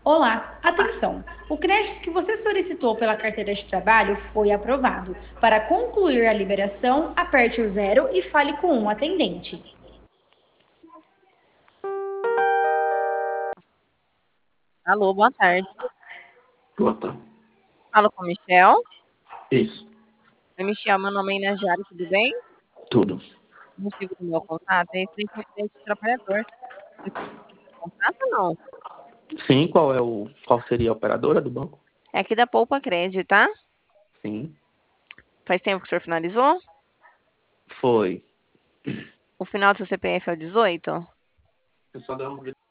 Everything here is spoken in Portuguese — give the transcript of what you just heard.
Olá, atenção! O crédito que você solicitou pela carteira de trabalho foi aprovado. Para concluir a liberação, aperte o zero e fale com um atendente. Alô, boa tarde. Boa tarde. Falo com o Michel. Isso, Oi, Michel, meu nome é Inajara, tudo bem? tudo. O motivo do meu contato é referente ao crédito do trabalhador. Você tem contato ou não? Sim, qual seria a operadora do banco? É aqui da Poupa Crédito, tá? Sim, Faz tempo que o senhor finalizou? foi. O final do seu CPF é o 18? Eu só dei uma